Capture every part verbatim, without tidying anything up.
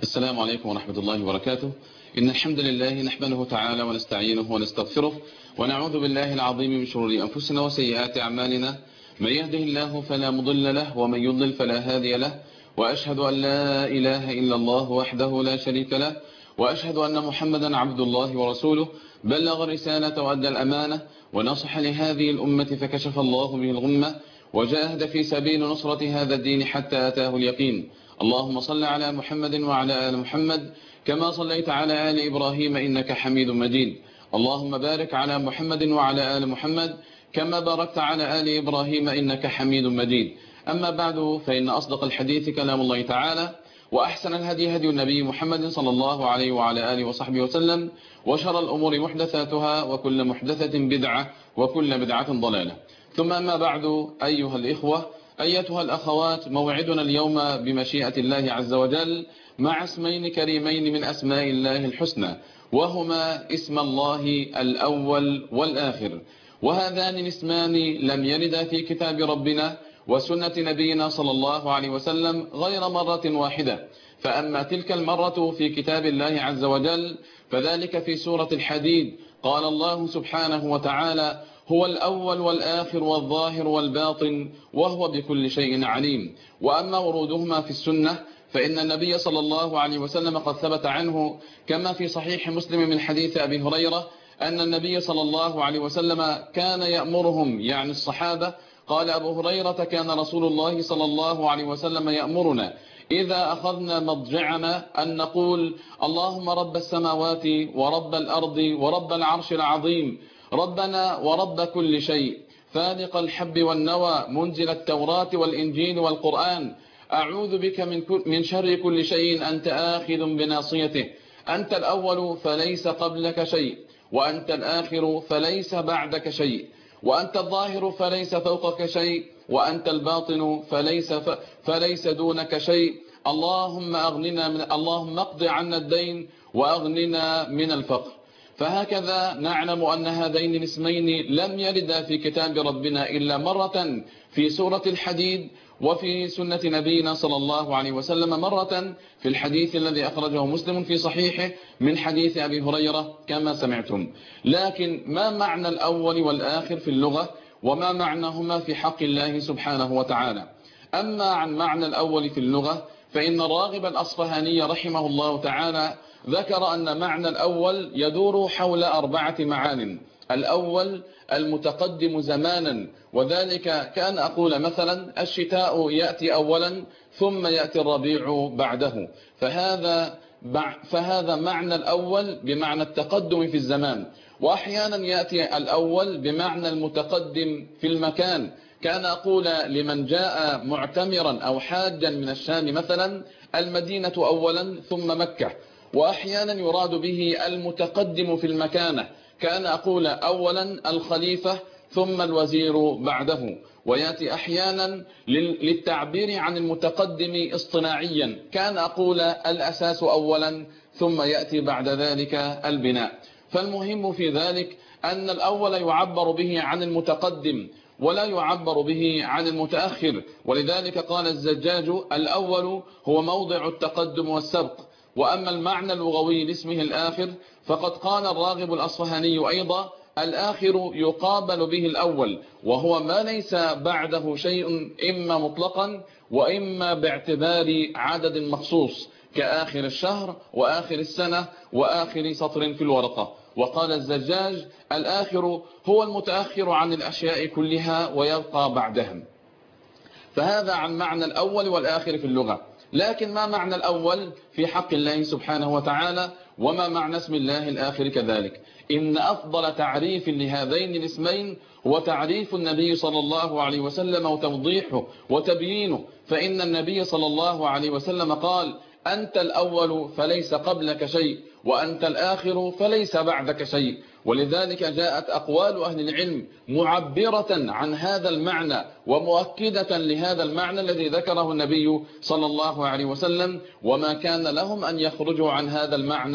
السلام عليكم ورحمة الله وبركاته. إن الحمد لله نحمده تعالى ونستعينه ونستغفره ونعوذ بالله العظيم من شرور أنفسنا وسيئات أعمالنا. من يهده الله فلا مضل له ومن يضلل فلا هادي له، وأشهد أن لا إله إلا الله وحده لا شريك له، وأشهد أن محمدا عبد الله ورسوله، بلغ الرسالة وأدى الأمانة ونصح لهذه الأمة فكشف الله به الغمة وجاهد في سبيل نصرة هذا الدين حتى أتاه اليقين. اللهم صل على محمد وعلى آل محمد كما صليت على آل إبراهيم إنك حميد مجيد. اللهم بارك على محمد وعلى آل محمد كما باركت على آل إبراهيم إنك حميد مجيد. أما بعد، فإن أصدق الحديث كلام الله تعالى، وأحسن الهدي هدي النبي محمد صلى الله عليه وعلى آله وصحبه وسلم، وشر الأمور محدثاتها وكل محدثة بدعة وكل بدعة ضلالة. ثم أما بعد، أيها الإخوة أيتها الأخوات، موعدنا اليوم بمشيئة الله عز وجل مع اسمين كريمين من أسماء الله الحسنى، وهما اسم الله الأول والآخر، وهذان الاسمان لم يردا في كتاب ربنا وسنة نبينا صلى الله عليه وسلم غير مرة واحدة. فأما تلك المرة في كتاب الله عز وجل فذلك في سورة الحديد، قال الله سبحانه وتعالى: هو الأول والآخر والظاهر والباطن وهو بكل شيء عليم. وأما ورودهما في السنة فإن النبي صلى الله عليه وسلم قد ثبت عنه كما في صحيح مسلم من حديث أبي هريرة أن النبي صلى الله عليه وسلم كان يأمرهم، يعني الصحابة. قال أبو هريرة: كان رسول الله صلى الله عليه وسلم يأمرنا إذا أخذنا مضجعنا أن نقول: اللهم رب السماوات ورب الأرض ورب العرش العظيم، ربنا ورب كل شيء، فالق الحب والنوى، منزل التوراة والإنجيل والقرآن، أعوذ بك من, من شر كل شيء أنت آخذ بناصيته، أنت الأول فليس قبلك شيء، وأنت الآخر فليس بعدك شيء، وأنت الظاهر فليس فوقك شيء، وأنت الباطن فليس, ف... فليس دونك شيء. اللهم أغننا من اللهم اقض عنا الدين وأغننا من الفقر. فهكذا نعلم أن هذين الاسمين لم يردا في كتاب ربنا إلا مرة في سورة الحديد، وفي سنة نبينا صلى الله عليه وسلم مرة في الحديث الذي أخرجه مسلم في صحيحه من حديث أبي هريرة كما سمعتم. لكن ما معنى الأول والآخر في اللغة، وما معناهما في حق الله سبحانه وتعالى؟ أما عن معنى الأول في اللغة فإن الراغب الأصفهاني رحمه الله تعالى ذكر أن معنى الأول يدور حول أربعة معان. الأول المتقدم زمانا، وذلك كان أقول مثلا: الشتاء يأتي أولا ثم يأتي الربيع بعده، فهذا فهذا معنى الأول بمعنى التقدم في الزمان. وأحيانا يأتي الأول بمعنى المتقدم في المكان، كان أقول لمن جاء معتمرا أو حاجا من الشام مثلا: المدينة أولا ثم مكة. وأحيانا يراد به المتقدم في المكانة، كان أقول أولا الخليفة ثم الوزير بعده. ويأتي أحيانا للتعبير عن المتقدم اصطناعيا، كان أقول الأساس أولا ثم يأتي بعد ذلك البناء. فالمهم في ذلك أن الأول يعبر به عن المتقدم ولا يعبر به عن المتأخر. ولذلك قال الزجاج: الأول هو موضع التقدم والسبق. وأما المعنى اللغوي لاسمه الآخر فقد قال الراغب الأصفهاني أيضا: الآخر يقابل به الأول، وهو ما ليس بعده شيء، إما مطلقا وإما باعتبار عدد مخصوص، كآخر الشهر وآخر السنة وآخر سطر في الورقة. وقال الزجاج: الآخر هو المتأخر عن الأشياء كلها ويبقى بعدهم. فهذا عن معنى الأول والآخر في اللغة. لكن ما معنى الأول في حق الله سبحانه وتعالى، وما معنى اسم الله الآخر كذلك؟ إن أفضل تعريف لهذين الاسمين هو تعريف النبي صلى الله عليه وسلم وتوضيحه وتبيينه. فإن النبي صلى الله عليه وسلم قال: أنت الأول فليس قبلك شيء، وأنت الآخر فليس بعدك شيء. ولذلك جاءت أقوال أهل العلم معبرة عن هذا المعنى ومؤكدة لهذا المعنى الذي ذكره النبي صلى الله عليه وسلم، وما كان لهم أن يخرجوا عن هذا المعنى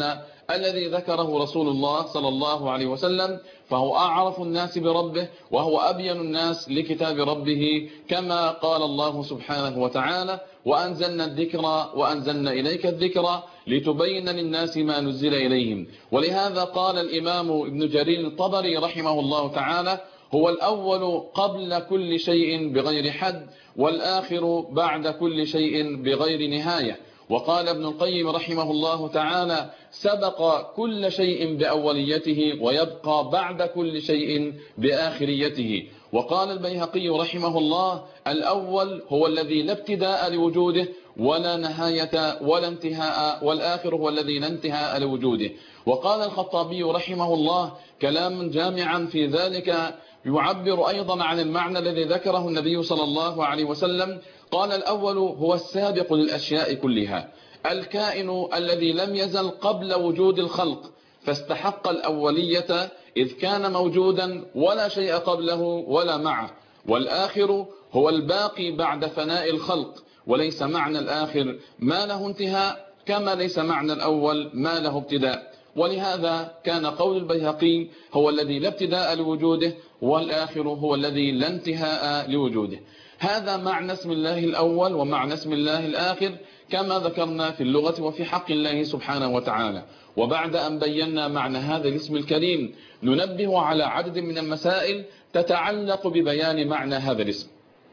الذي ذكره رسول الله صلى الله عليه وسلم، فهو أعرف الناس بربه وهو أبين الناس لكتاب ربه، كما قال الله سبحانه وتعالى: وأنزلنا الذكر وأنزلنا إليك الذكر لتبين للناس ما نزل إليهم. ولهذا قال الإمام ابن جرير الطبري رحمه الله تعالى: هو الأول قبل كل شيء بغير حد، والآخر بعد كل شيء بغير نهاية. وقال ابن القيم رحمه الله تعالى: سبق كل شيء بأوليته ويبقى بعد كل شيء بآخريته. وقال البيهقي رحمه الله: الأول هو الذي لا ابتداء لوجوده ولا نهاية ولا انتهاء، والآخر هو الذي لا انتهاء لوجوده. وقال الخطابي رحمه الله كلام جامعا في ذلك يعبر أيضا عن المعنى الذي ذكره النبي صلى الله عليه وسلم. قال: الأول هو السابق للأشياء كلها، الكائن الذي لم يزل قبل وجود الخلق فاستحق الأولية إذ كان موجودا ولا شيء قبله ولا معه. والآخر هو الباقي بعد فناء الخلق، وليس معنى الآخر ما له انتهاء كما ليس معنى الأول ما له ابتداء. ولهذا كان قول البيهقي: هو الذي لا ابتداء لوجوده، والآخر هو الذي لا انتهاء لوجوده. هذا معنى اسم الله الأول ومعنى اسم الله الآخر كما ذكرنا في اللغة وفي حق الله سبحانه وتعالى. وبعد أن بينا معنى هذا الاسم الكريم ننبه على عدد من المسائل تتعلق ببيان معنى هذا الاسم.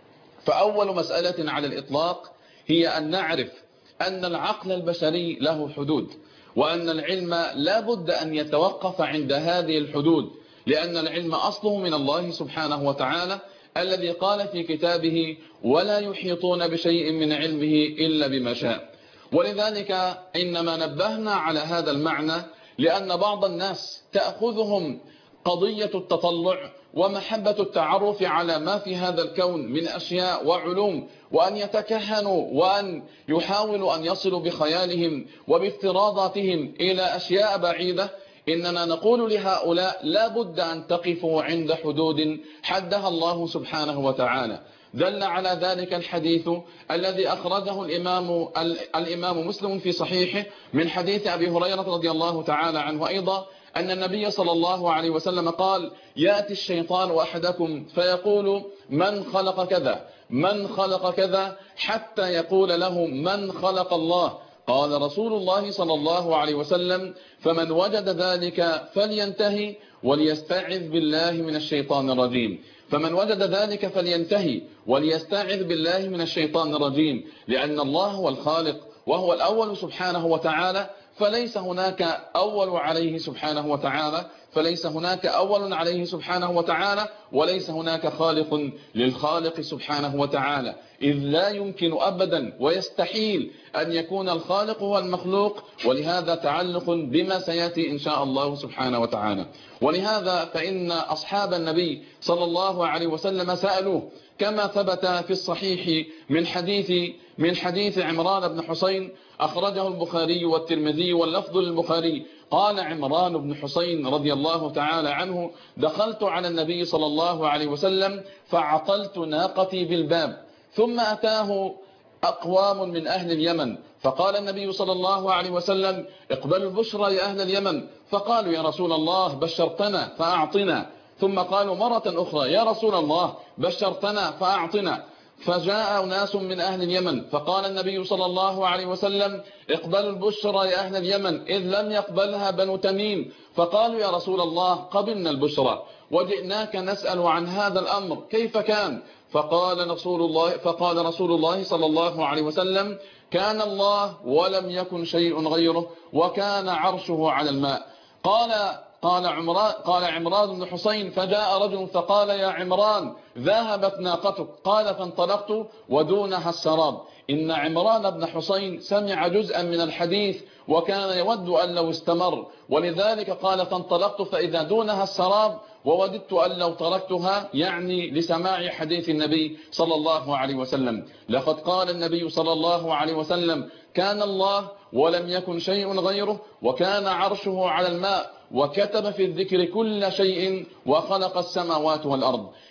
فأول مسألة على الإطلاق هي أن نعرف أن العقل البشري له حدود، وأن العلم لا بد أن يتوقف عند هذه الحدود، لأن العلم أصله من الله سبحانه وتعالى الذي قال في كتابه: ولا يحيطون بشيء من علمه إلا بما شاء. ولذلك إنما نبهنا على هذا المعنى لأن بعض الناس تأخذهم قضية التطلع ومحبة التعرف على ما في هذا الكون من أشياء وعلوم، وأن يتكهنوا وأن يحاولوا أن يصلوا بخيالهم وبافتراضاتهم إلى أشياء بعيدة. إننا نقول لهؤلاء: لا بد أن تقفوا عند حدود حدها الله سبحانه وتعالى. دل على ذلك الحديث الذي أخرجه الإمام, الإمام مسلم في صحيحه من حديث أبي هريرة رضي الله تعالى عنه أيضا، أن النبي صلى الله عليه وسلم قال: يأتي الشيطان أحدكم فيقول: من خلق كذا من خلق كذا، حتى يقول له: من خلق الله؟ قال رسول الله صلى الله عليه وسلم: فمن وجد ذلك فلينتهي وليستعذ بالله من الشيطان الرجيم. فمن وجد ذلك فلينتهي وليستعذ بالله من الشيطان الرجيم، لأن الله هو الخالق وهو الأول سبحانه وتعالى، فليس هناك أول عليه سبحانه وتعالى فليس هناك أول عليه سبحانه وتعالى وليس هناك خالق للخالق سبحانه وتعالى، إذ لا يمكن أبدا ويستحيل أن يكون الخالق هو المخلوق، ولهذا تعلق بما سيأتي إن شاء الله سبحانه وتعالى. ولهذا فإن أصحاب النبي صلى الله عليه وسلم سألوه كما ثبت في الصحيح من حديث من حديث عمران بن حسين أخرجه البخاري والترمذي واللفظ للبخاري. قال عمران بن حسين رضي الله تعالى عنه: دخلت على النبي صلى الله عليه وسلم فعطلت ناقتي بالباب، ثم أتاه أقوام من أهل اليمن، فقال النبي صلى الله عليه وسلم: اقبلوا البشرى يا أهل اليمن. فقالوا: يا رسول الله بشرتنا فأعطنا. ثم قالوا مرة أخرى: يا رسول الله بشرتنا فأعطنا. فجاء ناس من أهل اليمن فقال النبي صلى الله عليه وسلم: اقبلوا البشرى يا أهل اليمن، إذ لم يقبلها بنو تميم. فقالوا: يا رسول الله قبلنا البشرى وجئناك نسأل عن هذا الأمر كيف كان؟ فقال رسول الله فقال رسول الله صلى الله عليه وسلم: كان الله ولم يكن شيء غيره، وكان عرشه على الماء. قال قال عمران قال عمران بن حسين: فجاء رجل فقال: يا عمران ذهبت ناقتك. قال: فانطلقت ودونها السراب. إن عمران بن حسين سمع جزءا من الحديث وكان يود أن لو استمر، ولذلك قال: فانطلقت فإذا دونها السراب، ووددت أن لو تركتها، يعني لسماع حديث النبي صلى الله عليه وسلم. لقد قال النبي صلى الله عليه وسلم: كان الله ولم يكن شيء غيره، وكان عرشه على الماء، وكتب في الذكر كل شيء، وخلق السماوات والأرض.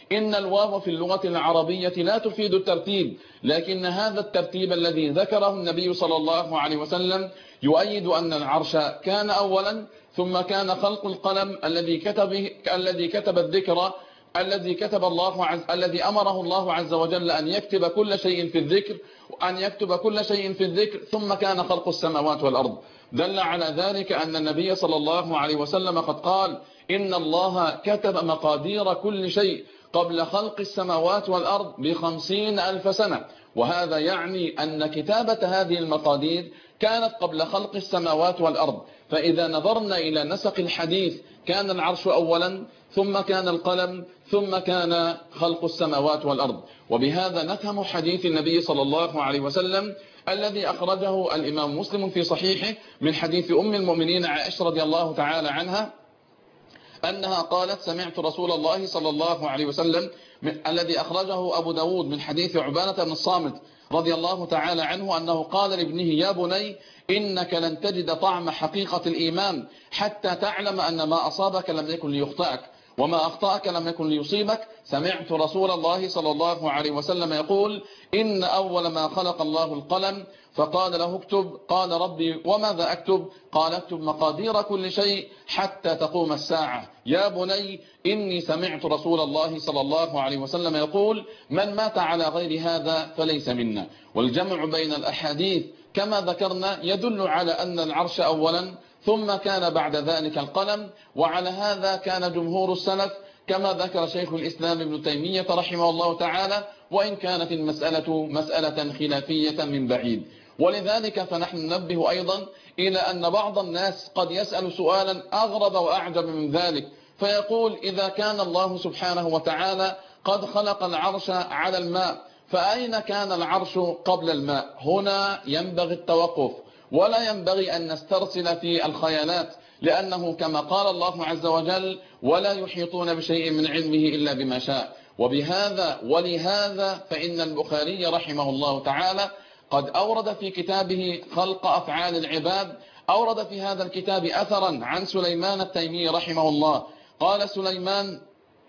إن الواو في اللغة العربية لا تفيد الترتيب، لكن هذا الترتيب الذي ذكره النبي صلى الله عليه وسلم يؤيد أن العرش كان أولا، ثم كان خلق القلم الذي كتب الذي كتب الذكر الذي كتب الله عز الذي أمره الله عز وجل أن يكتب كل شيء في الذكر أن يكتب كل شيء في الذكر ثم كان خلق السماوات والأرض. دل على ذلك أن النبي صلى الله عليه وسلم قد قال إن الله كتب مقادير كل شيء قبل خلق السماوات والأرض بخمسين ألف سنة، وهذا يعني أن كتابة هذه المقادير كانت قبل خلق السماوات والأرض. فإذا نظرنا إلى نسق الحديث كان العرش أولا، ثم كان القلم، ثم كان خلق السماوات والأرض. وبهذا نفهم حديث النبي صلى الله عليه وسلم الذي أخرجه الإمام مسلم في صحيحه من حديث أم المؤمنين عائشة رضي الله تعالى عنها أنها قالت سمعت رسول الله صلى الله عليه وسلم الذي أخرجه أبو داود من حديث عبانة بن الصامت رضي الله تعالى عنه أنه قال لابنه يا بني إنك لن تجد طعم حقيقة الإيمان حتى تعلم أن ما أصابك لم يكن ليخطئك وما أخطأك لم يكن ليصيبك. سمعت رسول الله صلى الله عليه وسلم يقول إن أول ما خلق الله القلم فقال له اكتب، قال ربي وماذا أكتب؟ قال اكتب مقادير كل شيء حتى تقوم الساعة. يا بني إني سمعت رسول الله صلى الله عليه وسلم يقول من مات على غير هذا فليس منا. والجمع بين الأحاديث كما ذكرنا يدل على أن العرش أولا ثم كان بعد ذلك القلم، وعلى هذا كان جمهور السلف كما ذكر شيخ الإسلام ابن تيمية رحمه الله تعالى، وإن كانت المسألة مسألة خلافية من بعيد. ولذلك فنحن ننبه أيضا إلى أن بعض الناس قد يسأل سؤالا أغرب وأعجب من ذلك، فيقول إذا كان الله سبحانه وتعالى قد خلق العرش على الماء فأين كان العرش قبل الماء؟ هنا ينبغي التوقف، ولا ينبغي أن نسترسل في الخيالات، لأنه كما قال الله عز وجل ولا يحيطون بشيء من علمه إلا بما شاء. وبهذا ولهذا فإن البخاري رحمه الله تعالى قد أورد في كتابه خلق أفعال العباد أورد في هذا الكتاب أثرا عن سليمان التيمي رحمه الله. قال سليمان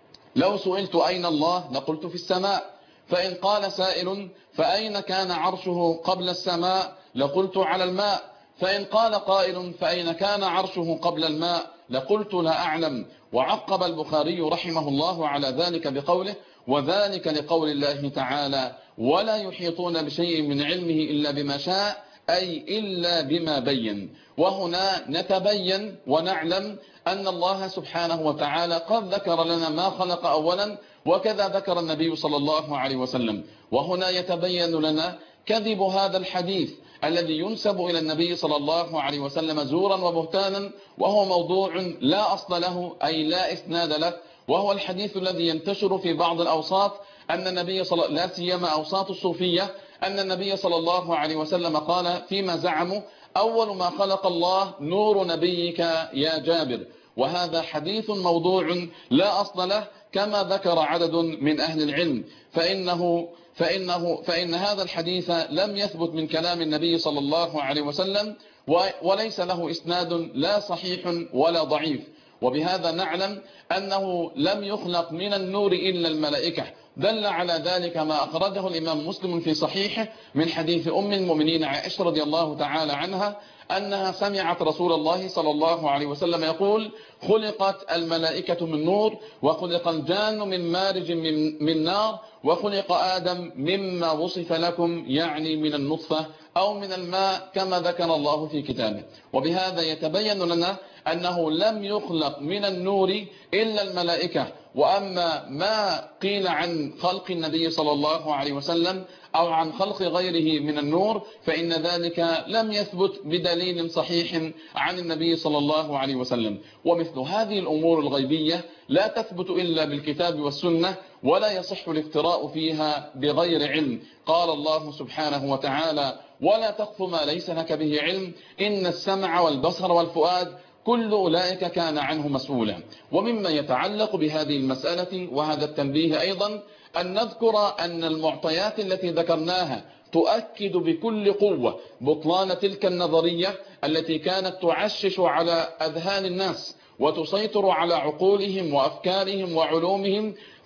لو سئلت أين الله لقلت في السماء، فإن قال سائل فأين كان عرشه قبل السماء لقلت على الماء، فإن قال قائل فأين كان عرشه قبل الماء لقلت لا أعلم. وعقب البخاري رحمه الله على ذلك بقوله وذلك لقول الله تعالى ولا يحيطون بشيء من علمه إلا بما شاء، أي إلا بما بين. وهنا نتبين ونعلم أن الله سبحانه وتعالى قد ذكر لنا ما خلق أولا، وكذا ذكر النبي صلى الله عليه وسلم. وهنا يتبين لنا كذب هذا الحديث الذي ينسب إلى النبي صلى الله عليه وسلم زورا وبهتانا، وهو موضوع لا أصل له أي لا إسناد له، وهو الحديث الذي ينتشر في بعض الأوساط أن النبي صلى لا سيما أوساط الصوفية أن النبي صلى الله عليه وسلم قال فيما زعموا أول ما خلق الله نور نبيك يا جابر. وهذا حديث موضوع لا أصل له كما ذكر عدد من أهل العلم، فإنه فإنه فإن هذا الحديث لم يثبت من كلام النبي صلى الله عليه وسلم، وليس له إسناد لا صحيح ولا ضعيف. وبهذا نعلم أنه لم يخلق من النور إلا الملائكة. دل على ذلك ما أخرجه الإمام مسلم في صحيحه من حديث أم المؤمنين عائشة رضي الله تعالى عنها أنها سمعت رسول الله صلى الله عليه وسلم يقول خلقت الملائكة من نور، وخلق الجان من مارج من, من نار، وخلق آدم مما وصف لكم يعني من النطفة أو من الماء كما ذكر الله في كتابه. وبهذا يتبين لنا أنه لم يخلق من النور إلا الملائكة. وأما ما قيل عن خلق النبي صلى الله عليه وسلم أو عن خلق غيره من النور فإن ذلك لم يثبت بدليل صحيح عن النبي صلى الله عليه وسلم. ومثل هذه الأمور الغيبية لا تثبت إلا بالكتاب والسنة، ولا يصح الافتراء فيها بغير علم. قال الله سبحانه وتعالى ولا تقف ما ليس لك به علم إن السمع والبصر والفؤاد كل أولئك كان عنه مسؤولا. ومما يتعلق بهذه المسألة وهذا التنبيه أيضا أن نذكر أن المعطيات التي ذكرناها تؤكد بكل قوة بطلان تلك النظرية التي كانت تعشش على أذهان الناس وتسيطر على عقولهم وأفكارهم وعلومهم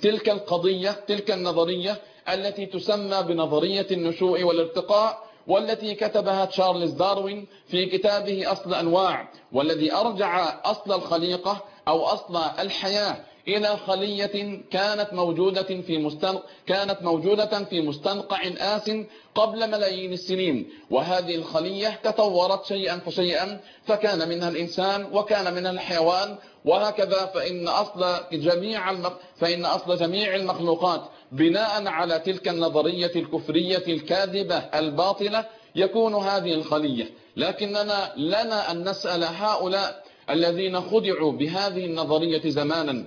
تلك القضية، تلك النظرية التي تسمى بنظرية النشوء والارتقاء، والتي كتبها تشارلز داروين في كتابه أصل أنواع، والذي أرجع أصل الخليقة أو أصل الحياة إلى خلية كانت موجودة في مستنق... كانت موجودة في مستنقع آس قبل ملايين السنين، وهذه الخلية تطورت شيئا فشيئا، فكان منها الإنسان وكان منها الحيوان، وهكذا فإن أصل جميع المخ... فإن أصل جميع المخلوقات بناء على تلك النظرية الكفرية الكاذبة الباطلة يكون هذه الخلية. لكننا لنا أن نسأل هؤلاء الذين خدعوا بهذه النظرية زمانا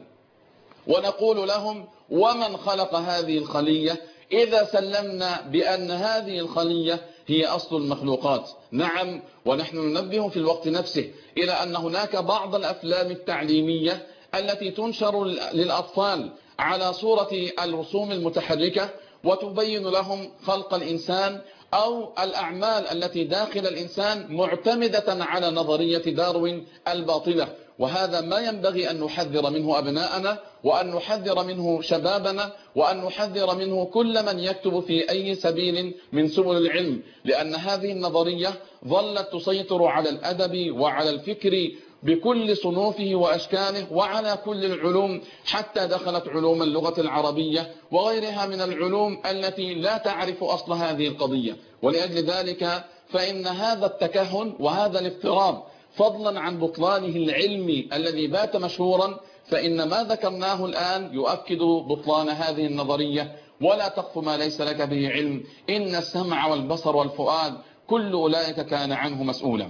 ونقول لهم: ومن خلق هذه الخلية إذا سلمنا بأن هذه الخلية هي أصل المخلوقات؟ نعم، ونحن ننبه في الوقت نفسه إلى أن هناك بعض الأفلام التعليمية التي تنشر للأطفال على صورة الرسوم المتحركة وتبين لهم خلق الإنسان أو الأعمال التي داخل الإنسان معتمدة على نظرية داروين الباطلة، وهذا ما ينبغي أن نحذر منه أبناءنا، وأن نحذر منه شبابنا، وأن نحذر منه كل من يكتب في أي سبيل من سبل العلم، لأن هذه النظرية ظلت تسيطر على الأدب وعلى الفكر بكل صنوفه وأشكاله وعلى كل العلوم، حتى دخلت علوم اللغة العربية وغيرها من العلوم التي لا تعرف أصل هذه القضية. ولأجل ذلك فإن هذا التكهن وهذا الافتراض فضلا عن بطلانه العلمي الذي بات مشهورا، فإن ما ذكرناه الآن يؤكد بطلان هذه النظرية. ولا تقف ما ليس لك به علم، إن السمع والبصر والفؤاد كل أولئك كان عنه مسؤولا.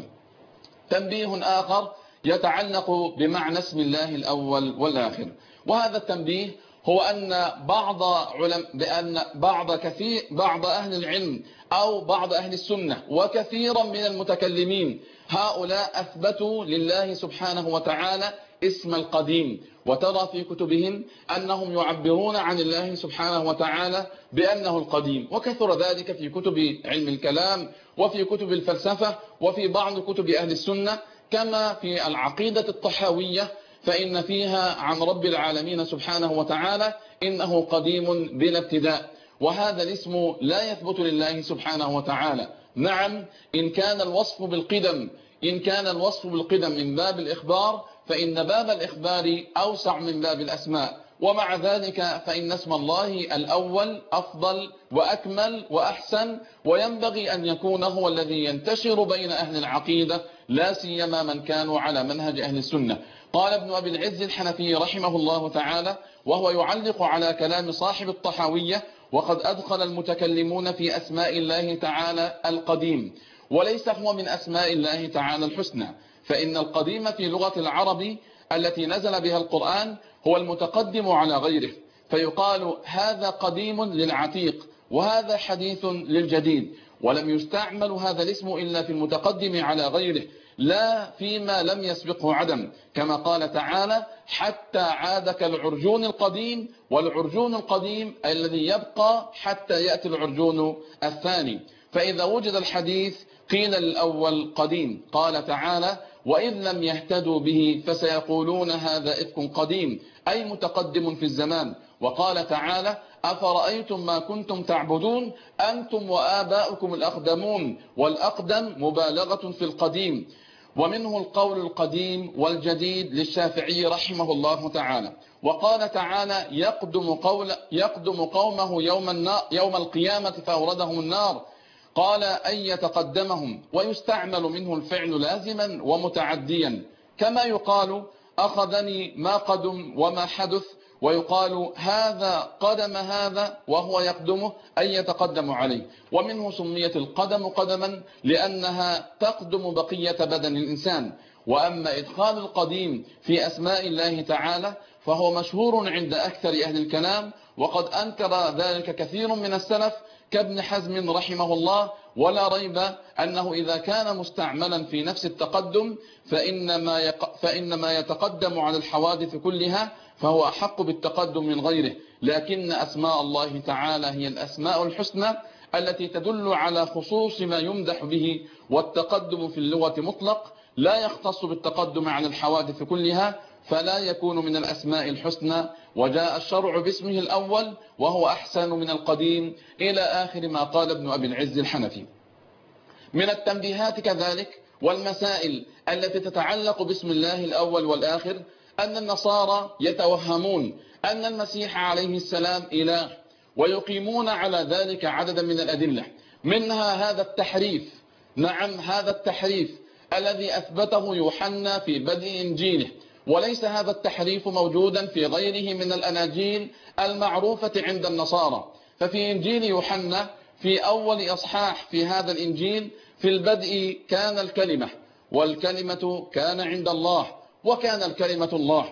تنبيه آخر يتعلق بمعنى اسم الله الأول والآخر، وهذا التنبيه هو أن بعض علم بأن بعض كثير بعض أهل العلم أو بعض أهل السنة وكثيرا من المتكلمين هؤلاء أثبتوا لله سبحانه وتعالى اسم القديم، وترى في كتبهم أنهم يعبرون عن الله سبحانه وتعالى بأنه القديم، وكثر ذلك في كتب علم الكلام وفي كتب الفلسفة وفي بعض كتب أهل السنة، كما في العقيدة الطحاوية، فإن فيها عن رب العالمين سبحانه وتعالى إنه قديم بلا ابتداء، وهذا الاسم لا يثبت لله سبحانه وتعالى. نعم، إن كان الوصف بالقدم إن كان الوصف بالقدم من باب الإخبار، فإن باب الإخبار أوسع من باب الأسماء، ومع ذلك فإن اسم الله الأول أفضل وأكمل وأحسن، وينبغي أن يكون هو الذي ينتشر بين أهل العقيدة، لا سيما من كانوا على منهج أهل السنة. قال ابن أبي العز الحنفي رحمه الله تعالى وهو يعلق على كلام صاحب الطحاوية: وقد أدخل المتكلمون في أسماء الله تعالى القديم، وليس هو من أسماء الله تعالى الحسنى، فإن القديم في لغة العرب التي نزل بها القرآن هو المتقدم على غيره، فيقال هذا قديم للعتيق وهذا حديث للجديد، ولم يستعمل هذا الاسم إلا في المتقدم على غيره، لا فيما لم يسبقه عدم، كما قال تعالى: حتى عاد كالعرجون القديم، والعرجون القديم الذي يبقى حتى يأتي العرجون الثاني. فإذا وجد الحديث قيل للأول قديم. قال تعالى: وإذ لم يهتدوا به فسيقولون هذا إفك قديم، أي متقدم في الزمان. وقال تعالى: أفرأيتم ما كنتم تعبدون أنتم وآباؤكم الأقدمون، والأقدم مبالغة في القديم. ومنه القول القديم والجديد للشافعي رحمه الله تعالى. وقال تعالى: يقدم, قول يقدم قومه يوم, النار يوم القيامة فأوردهم النار، قال أن يتقدمهم، ويستعمل منه الفعل لازما ومتعديا، كما يقال أخذني ما قدم وما حدث، ويقال هذا قدم هذا وهو يقدمه أن يتقدم عليه. ومنه سميت القدم قدما لأنها تقدم بقية بدن الإنسان. وأما إدخال القديم في أسماء الله تعالى فهو مشهور عند أكثر أهل الكلام، وقد أنكر ذلك كثير من السلف كابن حزم رحمه الله، ولا ريب أنه إذا كان مستعملا في نفس التقدم فإنما, يق... فإنما يتقدم على الحوادث كلها، فهو أحق بالتقدم من غيره. لكن أسماء الله تعالى هي الأسماء الحسنى التي تدل على خصوص ما يمدح به، والتقدم في اللغة مطلق لا يختص بالتقدم عن الحوادث كلها، فلا يكون من الأسماء الحسنى، وجاء الشرع باسمه الأول وهو أحسن من القديم، إلى آخر ما قال ابن أبي العز الحنفي. من التنبيهات كذلك والمسائل التي تتعلق باسم الله الأول والآخر أن النصارى يتوهمون أن المسيح عليه السلام إله، ويقيمون على ذلك عددا من الأدلة، منها هذا التحريف. نعم، هذا التحريف الذي أثبته يوحنا في بدء إنجيله، وليس هذا التحريف موجودا في غيره من الأناجيل المعروفة عند النصارى. ففي إنجيل يوحنا في أول إصحاح في هذا الإنجيل: في البدء كان الكلمة، والكلمة كان عند الله، وكان الكلمة الله.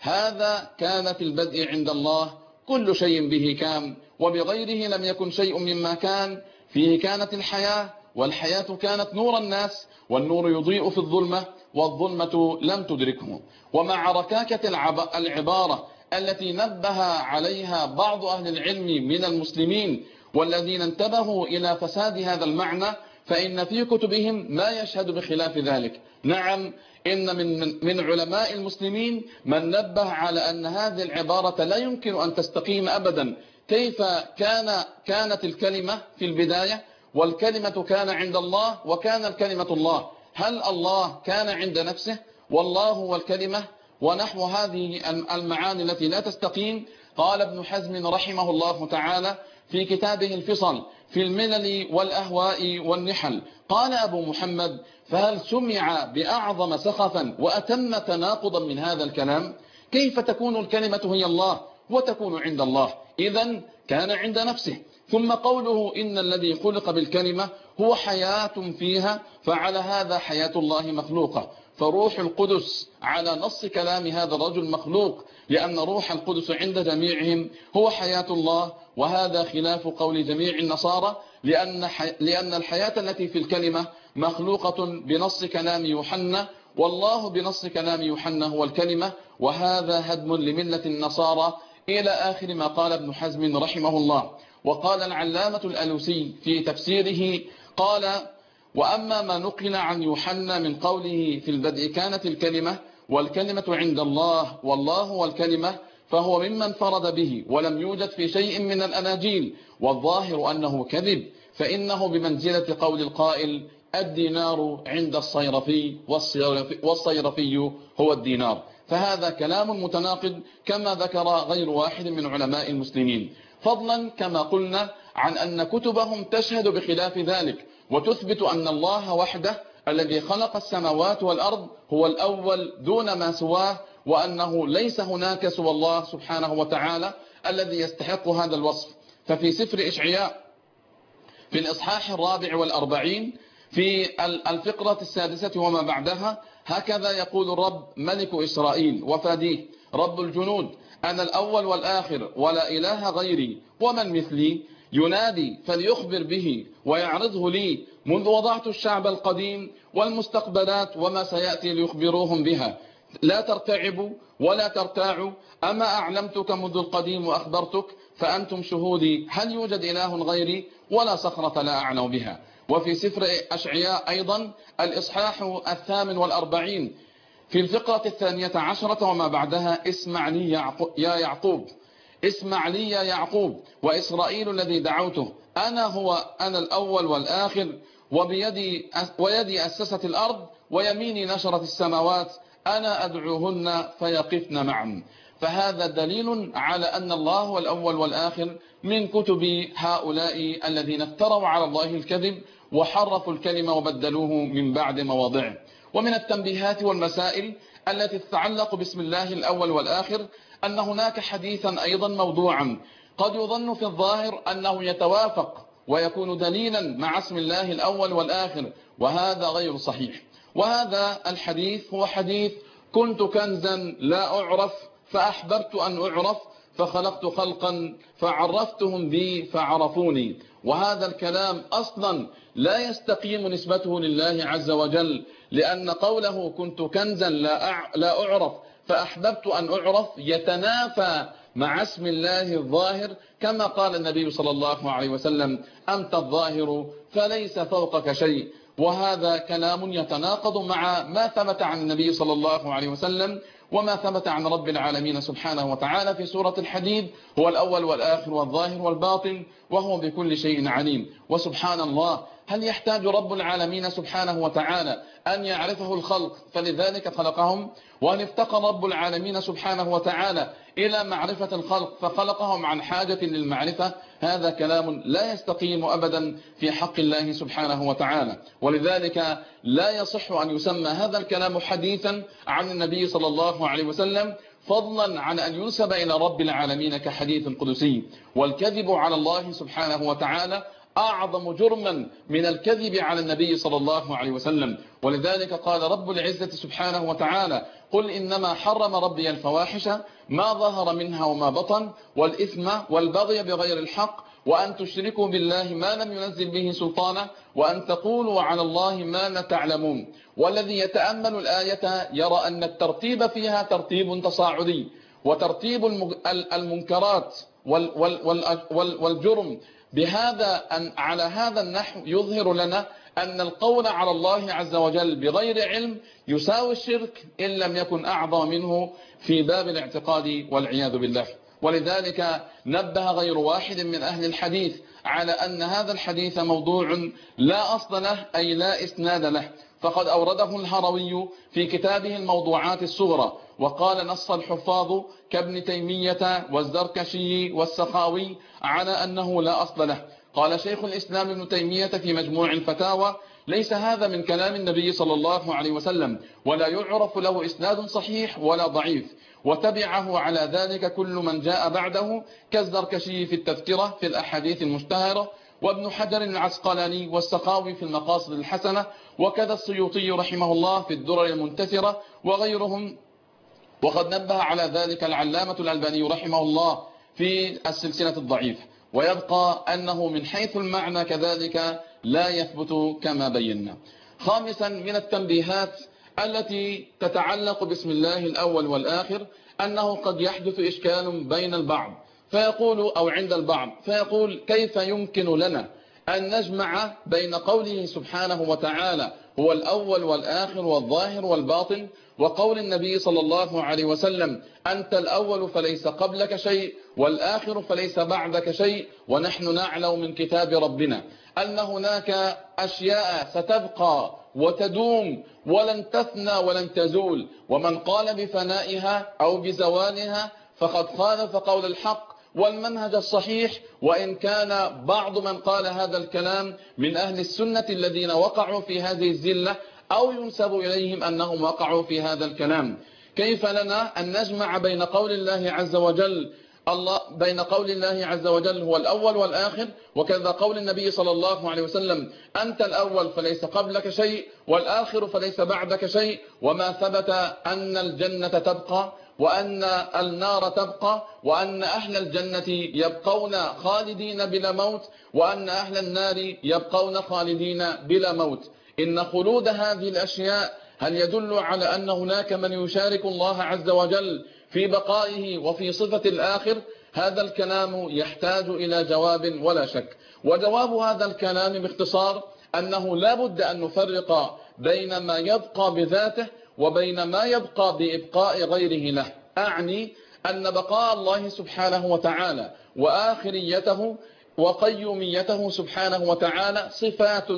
هذا كان في البدء عند الله، كل شيء به كان، وبغيره لم يكن شيء مما كان. فيه كانت الحياة، والحياة كانت نور الناس، والنور يضيء في الظلمة، والظلمة لم تدركه. ومع ركاكة العبارة التي نبه عليها بعض أهل العلم من المسلمين والذين انتبهوا إلى فساد هذا المعنى، فإن في كتبهم ما يشهد بخلاف ذلك. نعم، إن من من علماء المسلمين من نبه على أن هذه العبارة لا يمكن أن تستقيم أبدا. كيف كان كانت الكلمة في البداية، والكلمة كان عند الله، وكان الكلمة الله؟ هل الله كان عند نفسه والله هو الكلمة؟ ونحو هذه المعاني التي لا تستقيم. قال ابن حزم رحمه الله تعالى في كتابه الفصل في الملل والأهواء والنحل، قال أبو محمد: فهل سمع بأعظم سخفا وأتم تناقضا من هذا الكلام؟ كيف تكون الكلمة هي الله وتكون عند الله؟ إذن كان عند نفسه. ثم قوله: إن الذي خلق بالكلمة هو حياة فيها، فعلى هذا حياة الله مخلوقة، فروح القدس على نص كلام هذا الرجل مخلوق، لأن روح القدس عند جميعهم هو حياة الله، وهذا خلاف قول جميع النصارى، لأن, حي... لأن الحياة التي في الكلمة مخلوقة بنص كلام يوحنا، والله بنص كلام يوحنا هو الكلمة، وهذا هدم لملة النصارى، إلى آخر ما قال ابن حزم رحمه الله. وقال العلامة الألوسي في تفسيره قال: وأما ما نقل عن يوحنا من قوله في البدء كانت الكلمة، والكلمة عند الله، والله هو الكلمة، فهو ممن فرد به، ولم يوجد في شيء من الأناجيل، والظاهر أنه كذب، فإنه بمنزلة قول القائل: الدينار عند الصيرفي، والصيرفي هو الدينار. فهذا كلام متناقض كما ذكر غير واحد من علماء المسلمين، فضلا كما قلنا عن أن كتبهم تشهد بخلاف ذلك، وتثبت أن الله وحده الذي خلق السماوات والأرض هو الأول دون ما سواه، وأنه ليس هناك سوى الله سبحانه وتعالى الذي يستحق هذا الوصف. ففي سفر إشعياء في الإصحاح الرابع والأربعين في الفقرة السادسة وما بعدها: هكذا يقول الرب ملك إسرائيل وفاديه رب الجنود: أنا الأول والآخر، ولا إله غيري، ومن مثلي؟ ينادي فليخبر به ويعرضه لي، منذ وضعت الشعب القديم والمستقبلات وما سيأتي ليخبروهم بها. لا ترتعبوا ولا ترتاعوا، أما أعلمتك منذ القديم وأخبرتك، فأنتم شهودي. هل يوجد إله غيري؟ ولا صخرة لا أعلم بها. وفي سفر أشعياء أيضا الإصحاح الثامن والأربعين في الفقرة الثانية عشرة وما بعدها: اسمع لي يا يعقوب، اسمع لي يا يعقوب وإسرائيل الذي دعوته، أنا هو أنا الأول والآخر، وبيدي ويدي أسست الأرض، ويميني نشرت السماوات، أنا أدعوهن فيقفن معا. فهذا دليل على أن الله هو الأول والآخر من كتب هؤلاء الذين افتروا على الله الكذب وحرفوا الكلمة وبدلوه من بعد مواضعه. ومن التنبيهات والمسائل التي تتعلق باسم الله الأول والآخر أن هناك حديثا أيضا موضوعا قد يظن في الظاهر أنه يتوافق ويكون دليلا مع اسم الله الأول والآخر، وهذا غير صحيح. وهذا الحديث هو حديث: كنت كنزا لا أعرف فأحببت أن أعرف، فخلقت خلقا فعرفتهم بي فعرفوني. وهذا الكلام أصلا لا يستقيم نسبته لله عز وجل، لأن قوله كنت كنزا لا أعرف فأحببت أن أعرف يتنافى مع اسم الله الظاهر، كما قال النبي صلى الله عليه وسلم: أنت الظاهر فليس فوقك شيء. وهذا كلام يتناقض مع ما ثبت عن النبي صلى الله عليه وسلم وما ثبت عن رب العالمين سبحانه وتعالى في سورة الحديد: هو الأول والآخر والظاهر والباطن وهو بكل شيء عليم. وسبحان الله، هل يحتاج رب العالمين سبحانه وتعالى أن يعرفه الخلق فلذلك خلقهم؟ وهل افتقر رب العالمين سبحانه وتعالى إلى معرفة الخلق فخلقهم عن حاجة للمعرفة؟ هذا كلام لا يستقيم أبدا في حق الله سبحانه وتعالى، ولذلك لا يصح أن يسمى هذا الكلام حديثا عن النبي صلى الله عليه وسلم، فضلا عن أن ينسب إلى رب العالمين كحديث قدسي. والكذب على الله سبحانه وتعالى أعظم جرما من الكذب على النبي صلى الله عليه وسلم، ولذلك قال رب العزة سبحانه وتعالى: قل إنما حرم ربي الفواحش ما ظهر منها وما بطن والإثم والبغي بغير الحق وأن تشركوا بالله ما لم ينزل به سلطانا وأن تقولوا على الله ما لا تعلمون. والذي يتأمل الآية يرى أن الترتيب فيها ترتيب تصاعدي، وترتيب المنكرات والجرم بهذا أن على هذا النحو يظهر لنا أن القول على الله عز وجل بغير علم يساوي الشرك إن لم يكن أعظم منه في باب الاعتقاد والعياذ بالله. ولذلك نبه غير واحد من أهل الحديث على أن هذا الحديث موضوع لا أصل له، أي لا إسناد له، فقد أورده الهروي في كتابه الموضوعات الصغرى، وقال نص الحفاظ كابن تيمية والزركشي والسخاوي على أنه لا أصل له. قال شيخ الإسلام ابن تيمية في مجموع الفتاوى: ليس هذا من كلام النبي صلى الله عليه وسلم، ولا يعرف له إسناد صحيح ولا ضعيف، وتبعه على ذلك كل من جاء بعده كالزركشي في التذكرة في الأحاديث المشتهرة، وابن حجر العسقلاني والسخاوي في المقاصد الحسنة، وكذا السيوطي رحمه الله في الدرر المنتثرة وغيرهم. وقد نبه على ذلك العلامة الألباني رحمه الله في السلسلة الضعيف. ويبقى أنه من حيث المعنى كذلك لا يثبت كما بينا. خامسا من التنبيهات التي تتعلق باسم الله الأول والآخر أنه قد يحدث إشكال بين البعض فيقول أو عند البعض فيقول: كيف يمكن لنا أن نجمع بين قوله سبحانه وتعالى هو الأول والآخر والظاهر والباطن وقول النبي صلى الله عليه وسلم أنت الأول فليس قبلك شيء والآخر فليس بعدك شيء، ونحن نعلم من كتاب ربنا أن هناك أشياء ستبقى وتدوم ولن تفنى ولن تزول، ومن قال بفنائها أو بزوالها فقد خالف قول الحق والمنهج الصحيح، وإن كان بعض من قال هذا الكلام من أهل السنة الذين وقعوا في هذه الزلة أو ينسب إليهم أنهم وقعوا في هذا الكلام. كيف لنا أن نجمع بين قول الله عز وجل الله بين قول الله عز وجل هو الأول والآخر، وكذا قول النبي صلى الله عليه وسلم أنت الأول فليس قبلك شيء والآخر فليس بعدك شيء، وما ثبت أن الجنة تبقى وأن النار تبقى وأن أهل الجنة يبقون خالدين بلا موت وأن أهل النار يبقون خالدين بلا موت؟ إن خلود هذه الأشياء هل يدل على أن هناك من يشارك الله عز وجل في بقائه وفي صفة الآخر؟ هذا الكلام يحتاج إلى جواب ولا شك، وجواب هذا الكلام باختصار أنه لا بد أن نفرق بين ما يبقى بذاته وبين ما يبقى بإبقاء غيره له. أعني أن بقاء الله سبحانه وتعالى وآخريته وقيوميته سبحانه وتعالى صفات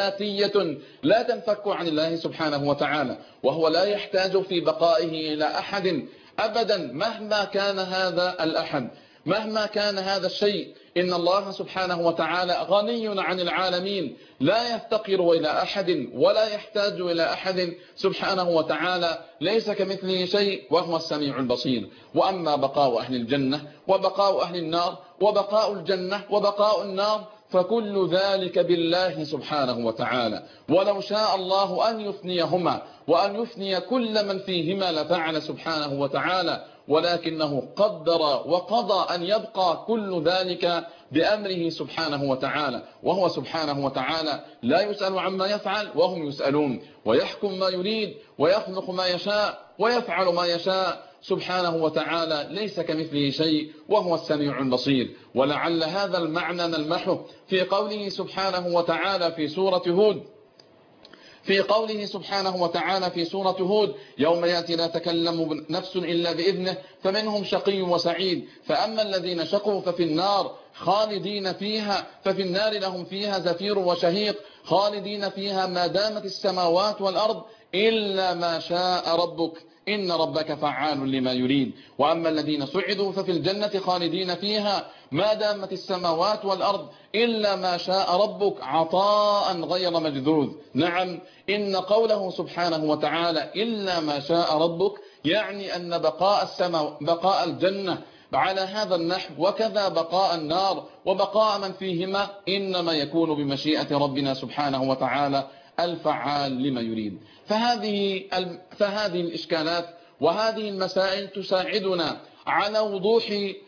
ذاتية لا تنفك عن الله سبحانه وتعالى، وهو لا يحتاج في بقائه إلى أحد أبدا مهما كان هذا الأحد، مهما كان هذا الشيء. إن الله سبحانه وتعالى غني عن العالمين، لا يفتقر إلى أحد ولا يحتاج إلى أحد سبحانه وتعالى، ليس كمثله شيء وهو السميع البصير. وأما بقاء أهل الجنة وبقاء أهل النار وبقاء الجنة وبقاء النار فكل ذلك بالله سبحانه وتعالى، ولو شاء الله أن يفنيهما وأن يفني كل من فيهما لفعل سبحانه وتعالى، ولكنه قدر وقضى أن يبقى كل ذلك بأمره سبحانه وتعالى، وهو سبحانه وتعالى لا يسأل عما يفعل وهم يسألون، ويحكم ما يريد ويخلق ما يشاء ويفعل ما يشاء سبحانه وتعالى، ليس كمثله شيء وهو السميع البصير. ولعل هذا المعنى نلمحه في قوله سبحانه وتعالى في سورة هود: في قوله سبحانه وتعالى في سورة هود: يوم يأتي لا تكلم نفس إلا بإذنه فمنهم شقي وسعيد، فأما الذين شقوا ففي النار خالدين فيها، ففي النار لهم فيها زفير وشهيق خالدين فيها ما دامت السماوات والأرض إلا ما شاء ربك إن ربك فعال لما يريد. وأما الذين سعدوا ففي الجنة خالدين فيها ما دامت السماوات والأرض إلا ما شاء ربك عطاء غير مجذوذ. نعم، إن قوله سبحانه وتعالى إلا ما شاء ربك يعني أن بقاء السماء بقاء الجنة على هذا النحو وكذا بقاء النار وبقاء من فيهما إنما يكون بمشيئة ربنا سبحانه وتعالى الفعال لما يريد. فهذه فهذه الإشكالات وهذه المسائل تساعدنا على وضوح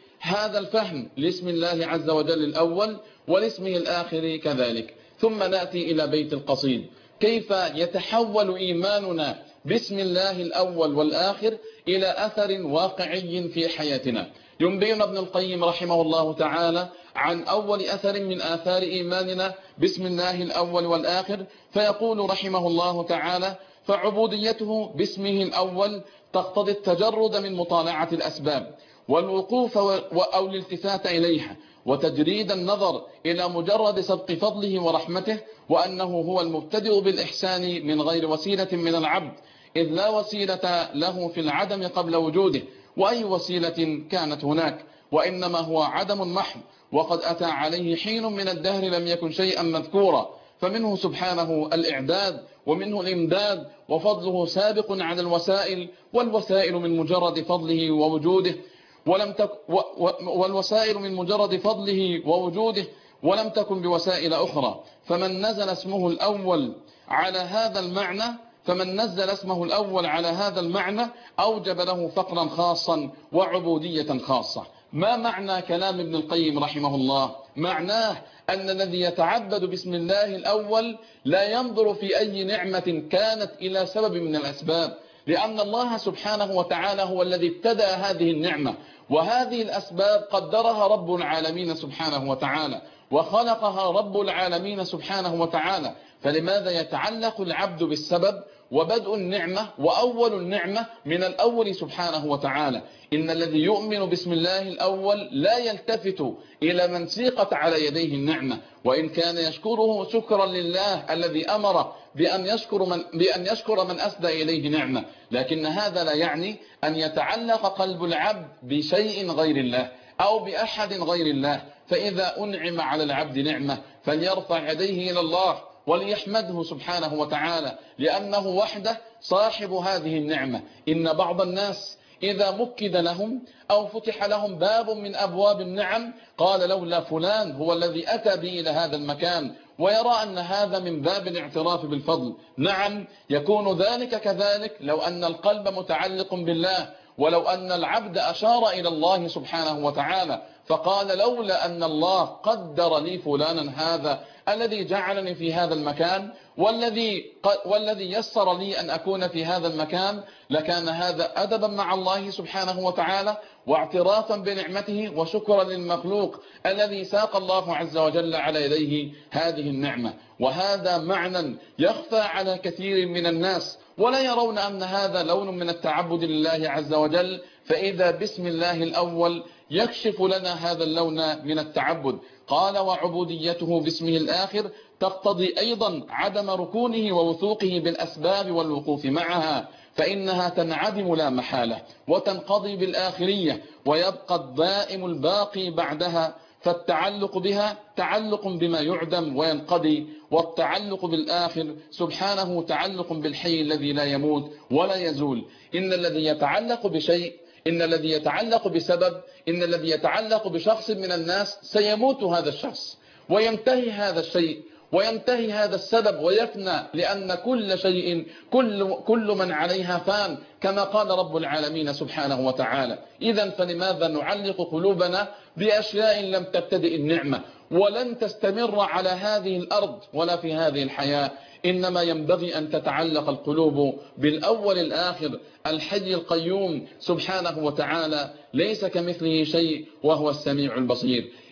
هذا الفهم لاسم الله عز وجل الأول ولاسمه الآخر كذلك. ثم نأتي إلى بيت القصيد: كيف يتحول إيماننا باسم الله الأول والآخر إلى أثر واقعي في حياتنا. ينبئنا ابن القيم رحمه الله تعالى عن أول أثر من آثار إيماننا باسم الله الأول والآخر، فيقول رحمه الله تعالى: فعبوديته باسمه الأول تقتضي التجرد من مطالعة الأسباب والوقوف أو الالتفات إليها وتجريد النظر إلى مجرد سبق فضله ورحمته، وأنه هو المبتدئ بالإحسان من غير وسيلة من العبد، إذ لا وسيلة له في العدم قبل وجوده، وأي وسيلة كانت هناك، وإنما هو عدم محض، وقد أتى عليه حين من الدهر لم يكن شيئا مذكورا، فمنه سبحانه الإعداد ومنه الإمداد، وفضله سابق على الوسائل، والوسائل من مجرد فضله ووجوده ولم تك والوسائل من مجرد فضله ووجوده ولم تكن بوسائل أخرى. فمن نزل اسمه الأول على هذا المعنى فمن نزل اسمه الأول على هذا المعنى أوجب له فقرا خاصا وعبودية خاصة. ما معنى كلام ابن القيم رحمه الله؟ معناه أن الذي يتعبد باسم الله الأول لا ينظر في أي نعمة كانت إلى سبب من الأسباب، لأن الله سبحانه وتعالى هو الذي ابتدأ هذه النعمة، وهذه الأسباب قدرها رب العالمين سبحانه وتعالى وخلقها رب العالمين سبحانه وتعالى. فلماذا يتعلق العبد بالسبب؟ وبدء النعمة وأول النعمة من الأول سبحانه وتعالى. إن الذي يؤمن باسم الله الأول لا يلتفت إلى من سيقت على يديه النعمة، وإن كان يشكره شكرا لله الذي أمر بأن يشكر من, بأن يشكر من أسدى إليه نعمة، لكن هذا لا يعني أن يتعلق قلب العبد بشيء غير الله أو بأحد غير الله. فإذا أنعم على العبد نعمة فليرفع يديه إلى الله وليحمده سبحانه وتعالى، لأنه وحده صاحب هذه النعمة. إن بعض الناس إذا مكد لهم أو فتح لهم باب من أبواب النعم قال لولا فلان هو الذي أتى بي إلى هذا المكان، ويرى أن هذا من باب الاعتراف بالفضل. نعم، يكون ذلك كذلك لو أن القلب متعلق بالله، ولو أن العبد أشار إلى الله سبحانه وتعالى فقال لولا أن الله قدر لي فلانا هذا الذي جعلني في هذا المكان والذي والذي يسر لي أن أكون في هذا المكان، لكان هذا أدبا مع الله سبحانه وتعالى واعترافا بنعمته وشكرا للمخلوق الذي ساق الله عز وجل على يديه هذه النعمة. وهذا معنى يخفى على كثير من الناس ولا يرون أن هذا لون من التعبد لله عز وجل، فإذا باسم الله الأول يكشف لنا هذا اللون من التعبد. قال: وعبوديته باسمه الآخر تقتضي أيضا عدم ركونه ووثوقه بالأسباب والوقوف معها، فإنها تنعدم لا محالة وتنقضي بالآخرية، ويبقى الدائم الباقي بعدها، فالتعلق بها تعلق بما يعدم وينقضي، والتعلق بالآخر سبحانه تعلق بالحي الذي لا يموت ولا يزول. إن الذي يتعلق بشيء إن الذي يتعلق بسبب إن الذي يتعلق بشخص من الناس سيموت هذا الشخص وينتهي هذا الشيء وينتهي هذا السبب ويفنى، لأن كل شيء كل, كل من عليها فان، كما قال رب العالمين سبحانه وتعالى. إذن فلماذا نعلق قلوبنا بأشياء لم تبتدئ النعمة ولن تستمر على هذه الأرض ولا في هذه الحياة؟ إنما ينبغي أن تتعلق القلوب بالأول الآخر الحي القيوم سبحانه وتعالى، ليس كمثله شيء وهو السميع البصير.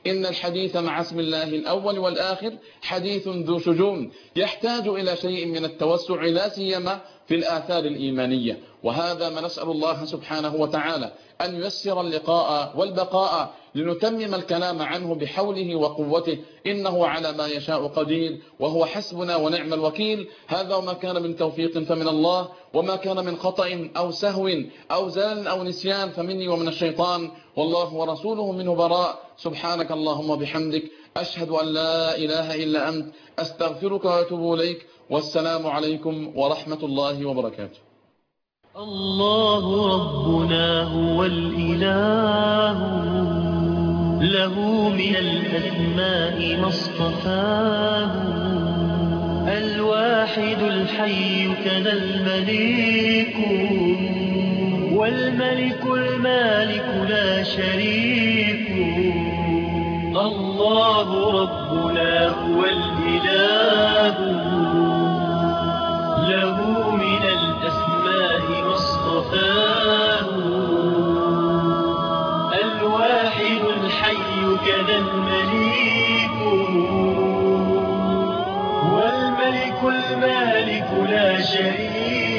إن الحديث مع اسم الله الأول والآخر حديث ذو شجون يحتاج إلى شيء من التوسع لا سيما في الآثار الإيمانية، وهذا ما نسأل الله سبحانه وتعالى أن ييسر اللقاء والبقاء لنتمم الكلام عنه بحوله وقوته، إنه على ما يشاء قدير وهو حسبنا ونعم الوكيل. هذا وما كان من توفيق فمن الله، وما كان من خطأ أو سهو أو زلل أو نسيان فمني ومن الشيطان، والله ورسوله منه براء. سبحانك اللهم وبحمدك، أشهد أن لا إله إلا أنت، أستغفرك وأتوب إليك، والسلام عليكم ورحمة الله وبركاته. الله ربنا هو الإله، له من الأسماء ما اصطفاه، الواحد الحي كذا المليك، والملك المالك لا شريك. الله ربنا هو الإله، له من الأسماء ما اصطفاه، الواحد الحي كذا المليك، والملك المالك لا شريك.